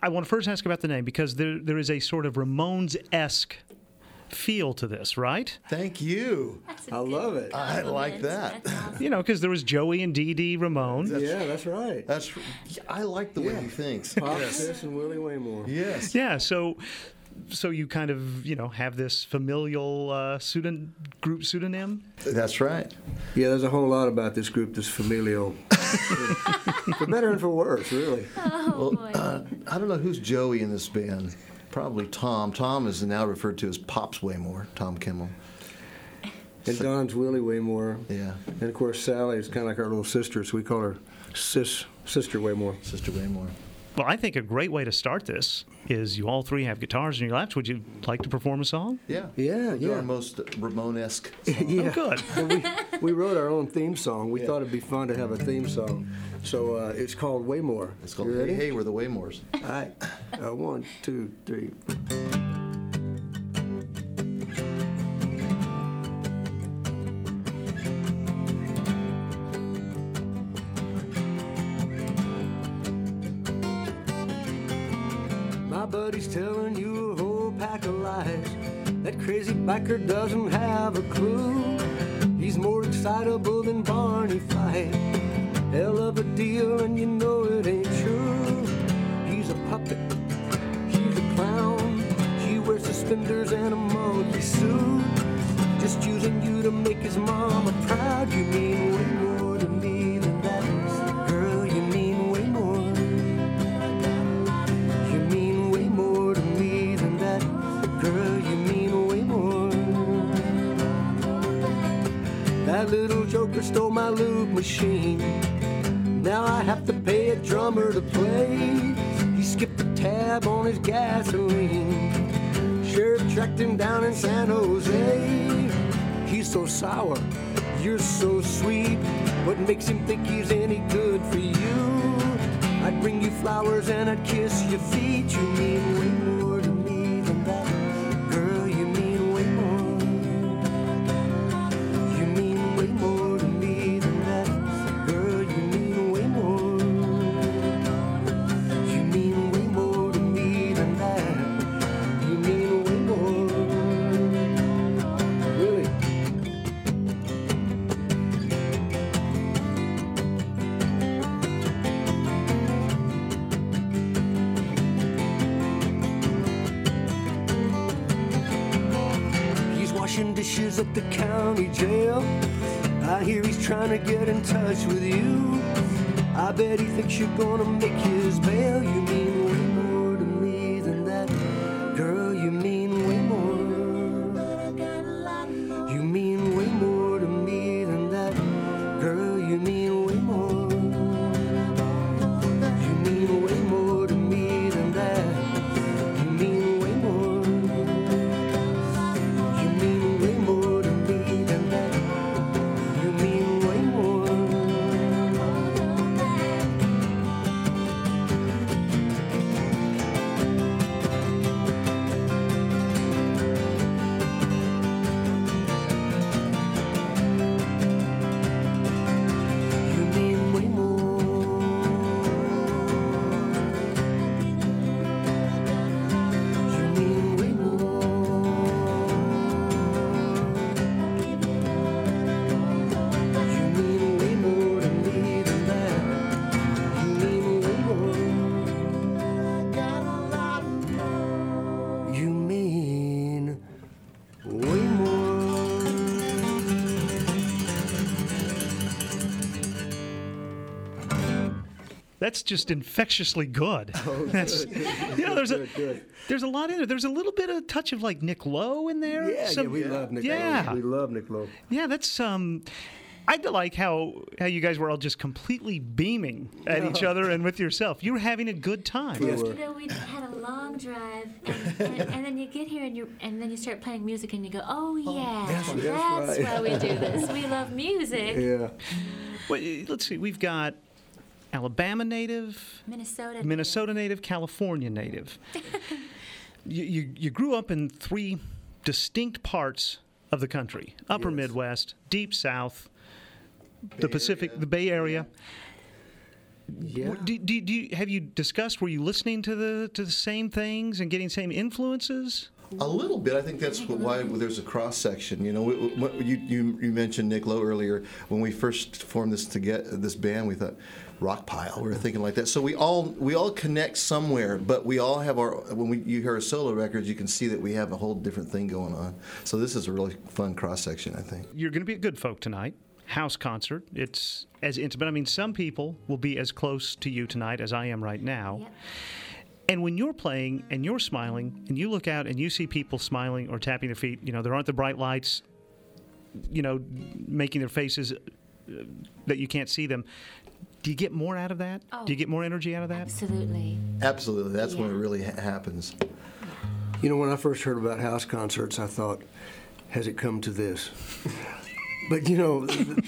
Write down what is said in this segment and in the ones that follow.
I want to first ask about the name because there is a sort of Ramones-esque feel to this, right? Thank you. I love it. I like that. That's awesome. You know, because there was Joey and Dee Dee Ramone. Yeah, that's right. I like the way he thinks. Pop, Chris, and Willie Waymore. Yes. Yeah, so you kind of, have this familial group pseudonym? That's right. Yeah, there's a whole lot about this group that's familial. For better and for worse, really. Well, I don't know who's Joey in this band. Probably Tom. Tom is now referred to as Pops Waymore, Tom Kimmel. And Don's Willie Waymore. Yeah. And of course, Sally is kind of like our little sister, so we call her Sister Waymore. Sister Waymore. Well, I think a great way to start this is you all three have guitars in your laps. Would you like to perform a song? Yeah. Yeah, Do yeah. our most Ramone-esque song. Yeah. Oh, good. Well, we wrote our own theme song. We Yeah. thought it'd be fun to have a theme song. So it's called Waymore. It's called You Hey ready? Hey, We're the Waymores. All right. 1, 2, 3. My buddy's telling you a whole pack of lies. That crazy biker doesn't have a clue. He's more excitable than Barney Fife. Hell of a deal, and you know it ain't true. He's a puppet, he's a clown. He wears suspenders and a monkey suit. Just using you to make his mama proud. You mean way more to me than that. Girl, you mean way more. You mean way more to me than that. Girl, you mean way more. That little joker stole my lube machine. Now I have to pay a drummer to play. He skipped a tab on his gasoline. Sheriff tracked him down in San Jose. He's so sour, you're so sweet. What makes him think he's any good for you? I'd bring you flowers and I'd kiss your feet. You mean way more to me than that. Girl, you mean way more. You mean way more to me than that. Girl, you mean way more. You mean way more to me than that. You mean way more. Really? He's washing dishes at the county jail. I hear he's trying to get in touch with you. I bet he thinks you're gonna make his bail. You mean way more to me than that. Girl, you mean way more. You mean way more to me than that. Girl, you mean way more. You mean way more to me than that. You mean way more. You mean way more to me than that. You mean way more. You mean way more. You mean way more. You mean way more to me than that. You mean way more. You mean way more. That's just infectiously good. That's, there's Good. there's a lot in there. There's a little bit of touch of like Nick Lowe in there. Yeah, we love Nick Yeah. Lowe. We love Nick Lowe. Yeah, that's I like how you guys were all just completely beaming at each other and with yourself. You were having a good time. We were. Yesterday we had a long drive, and then you get here and then you start playing music and you go, oh yeah, that's that's right. why we do this. We love music. Yeah. Well, let's see. We've got Alabama native, Minnesota native, California native. you grew up in three distinct parts of the country: Upper Yes. Midwest, Deep South, the Pacific, the Bay Area. Yeah. Have you discussed? Were you listening to the same things and getting same influences? A little bit. I think that's why there's a cross section. You know, you mentioned Nick Lowe earlier. When we first formed this band, we thought rock pile. We were thinking like that. So we all connect somewhere, but we all have our. You hear our solo records, you can see that we have a whole different thing going on. So this is a really fun cross section, I think. You're going to be at Good Folk tonight. House concert. It's as intimate. I mean, some people will be as close to you tonight as I am right now. Yep. And when you're playing and you're smiling and you look out and you see people smiling or tapping their feet, you know, there aren't the bright lights, you know, making their faces that you can't see them. Do you get more out of that? Oh, Do you get more energy out of that? Absolutely. Absolutely. That's when it Yeah. really happens. You know, when I first heard about house concerts, I thought, has it come to this? But, you know,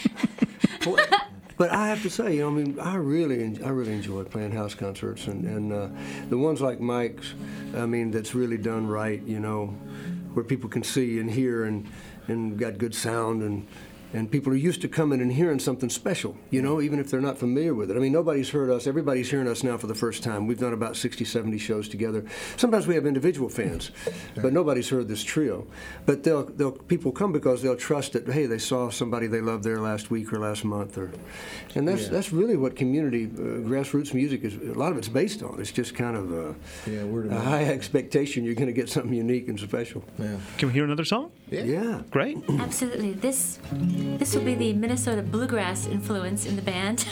but I have to say, you know, I mean, I really enjoy playing house concerts. And the ones like Mike's, I mean, that's really done right, you know, where people can see and hear and got good sound and people are used to coming and hearing something special, you know, even if they're not familiar with it. I mean, nobody's heard us. Everybody's hearing us now for the first time. We've done about 60, 70 shows together. Sometimes we have individual fans, but nobody's heard this trio. But people come because they'll trust that, hey, they saw somebody they loved there last week or last month. And that's really what community, grassroots music is. A lot of it's based on. It's just kind of a high expectation you're going to get something unique and special. Yeah. Can we hear another song? Yeah. Great. Absolutely. This will be the Minnesota bluegrass influence in the band.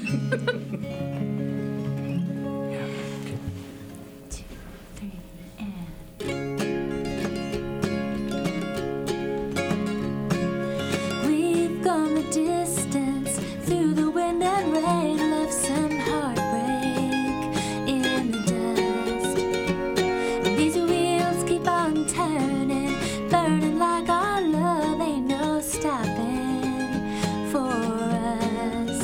2, 3, and we've gone the distance through the wind and rain, left some heartbreak in the dust. These wheels keep on turning, burning like our love ain't no stopping for us.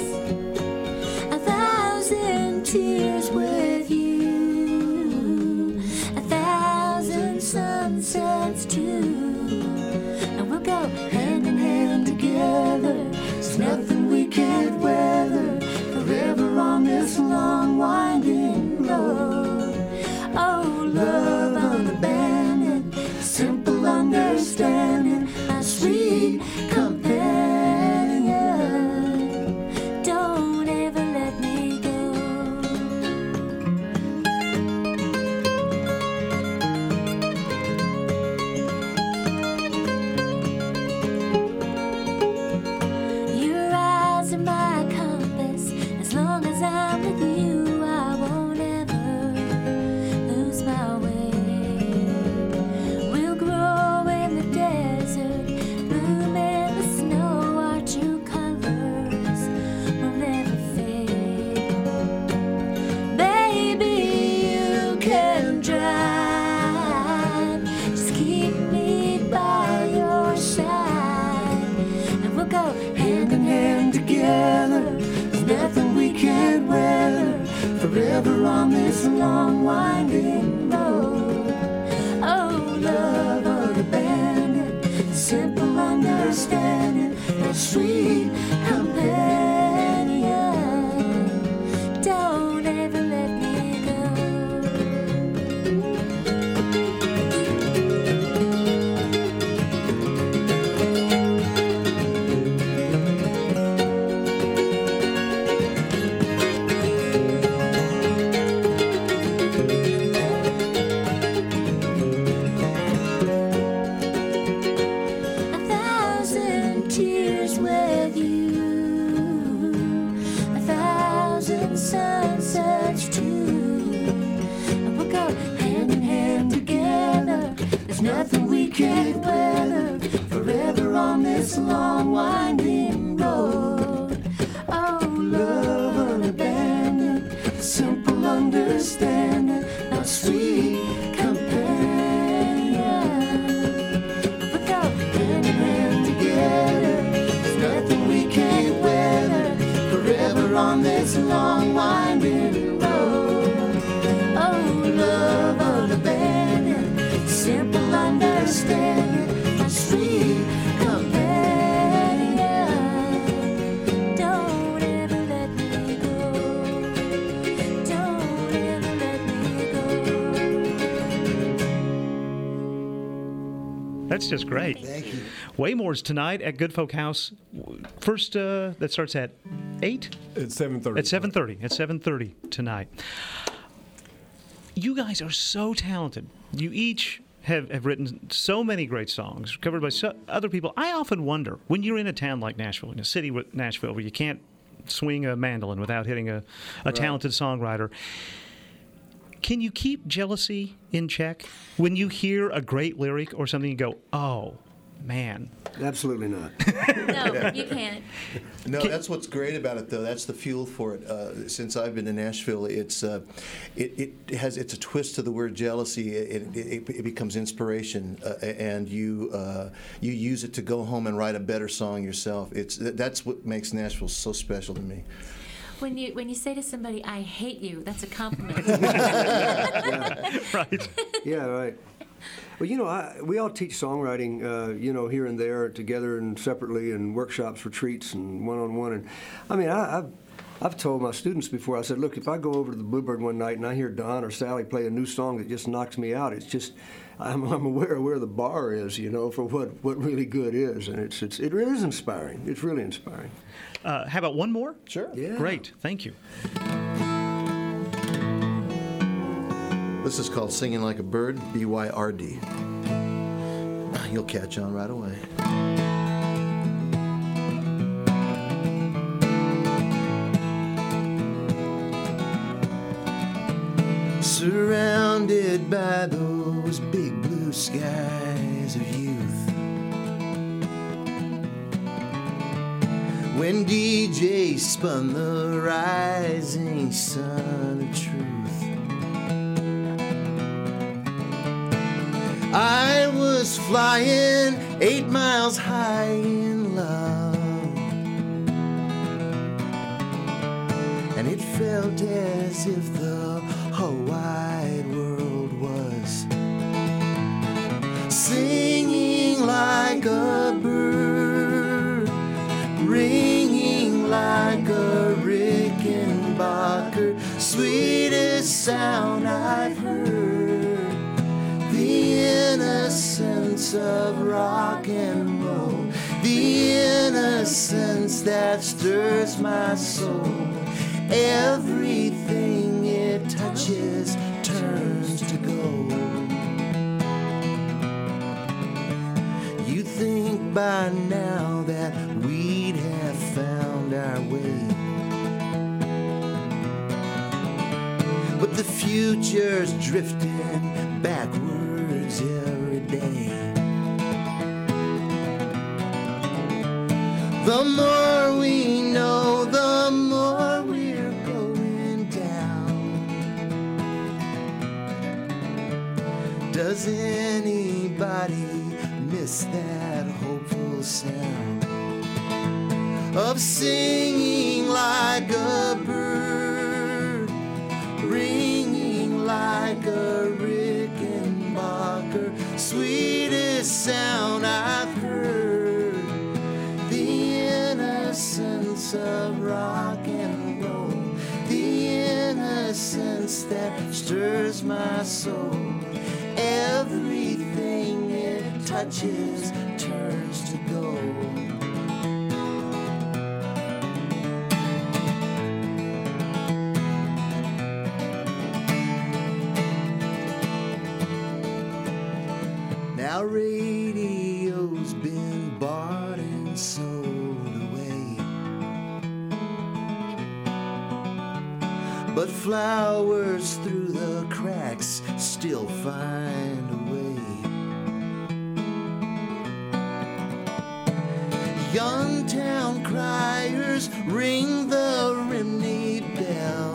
1,000 tears with you, 1,000 sunsets too, and we'll go hand in hand together. There's nothing we can't weather, forever on this long winding road. Oh, love unabandoned, simple understanding, my sweet companion. Don't ever let me go. Your eyes are my compass. As long as I'm with you, I won't ever lose my way. We'll grow in the desert, bloom in the snow. Our true colors will never fade. Baby, you can drive. Just keep me by your side, and we'll go hand in hand together. There's nothing we can't weather, forever on this long winding road. Oh, love unabandoned, simple understanding, my sweet companion. Don't ever let me go. A 1,000 tears with you, 1,000 sunsets too, and we'll go hand in hand together. There's nothing we can't weather, forever on this long winding road. Oh, love unabandoned, simple understanding, my sweet companion. We'll go hand in hand together. There's nothing we can't weather, forever on this long winding road. Oh, love unabandoned, simple understanding, my sweet companion. Don't ever let me go. That's just great. Thank you. Waymore's tonight at Good Folk House. First, that starts at 8? It's 7:30. At 7:30. At 7:30 tonight. You guys are so talented. You each have written so many great songs, covered by other people. I often wonder, when you're in a town like Nashville, in a city with Nashville, where you can't swing a mandolin without hitting a talented songwriter, can you keep jealousy in check? When you hear a great lyric or something, you go, oh, man. Absolutely not. No, you can't. No, that's what's great about it, though. That's the fuel for it. Since I've been in Nashville, it's a twist to the word jealousy. It becomes inspiration, and you use it to go home and write a better song yourself. That's what makes Nashville so special to me. When you say to somebody, "I hate you," that's a compliment. Right. Yeah, right. Well, we all teach songwriting, here and there, together and separately, in workshops, retreats, and one-on-one. And I mean, I've told my students before. I said, look, if I go over to the Bluebird one night and I hear Don or Sally play a new song that just knocks me out, it's just I'm aware of where the bar is, for what really good is, and it really is inspiring. It's really inspiring. How about one more? Sure. Yeah. Great. Thank you. This is called Singing Like a Bird, BYRD. You'll catch on right away. Surrounded by those big blue skies of youth, when DJ spun the rising sun of truth, I was flying 8 miles high in love, and it felt as if the whole wide world was singing like a bird, ringing like a Rickenbacker, sweetest sound I've heard. The innocence of rock and roll, the innocence that stirs my soul. Everything it touches turns to gold. You'd think by now that we'd have found our way, but the future's drifting backwards every day. The more we know, the more we're going down. Does anybody miss that hopeful sound of singing like a bird, ringing like a Rickenbacker, sweetest sound I've heard? The innocence of rock and roll, the innocence that stirs my soul. Everything it touches turns to gold. Now radio's been bought and sold away, but flowers through the cracks still find a way. Young town criers ring the Rimney bell,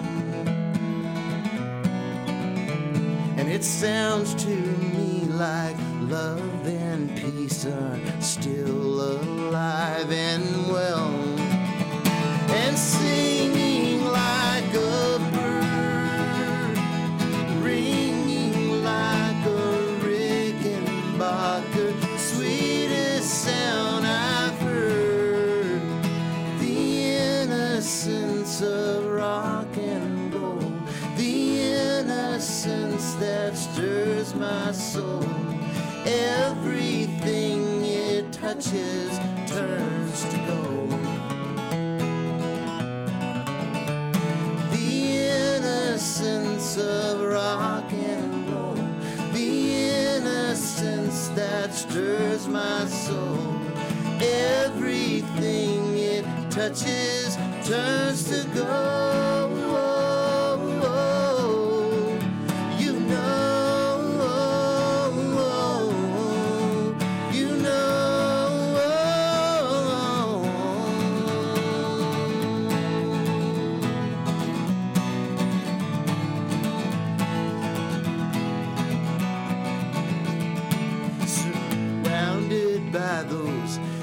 and it sounds to me like love and peace are still alive and well, and singing like a bird, ringing like a Rickenbacker, sweetest sound I've heard. The innocence of rock and roll, the innocence that stirs my soul. Everything it touches turns to gold. The innocence of rock and roll, the innocence that stirs my soul. Everything it touches turns to gold. You know, you know. Surrounded by those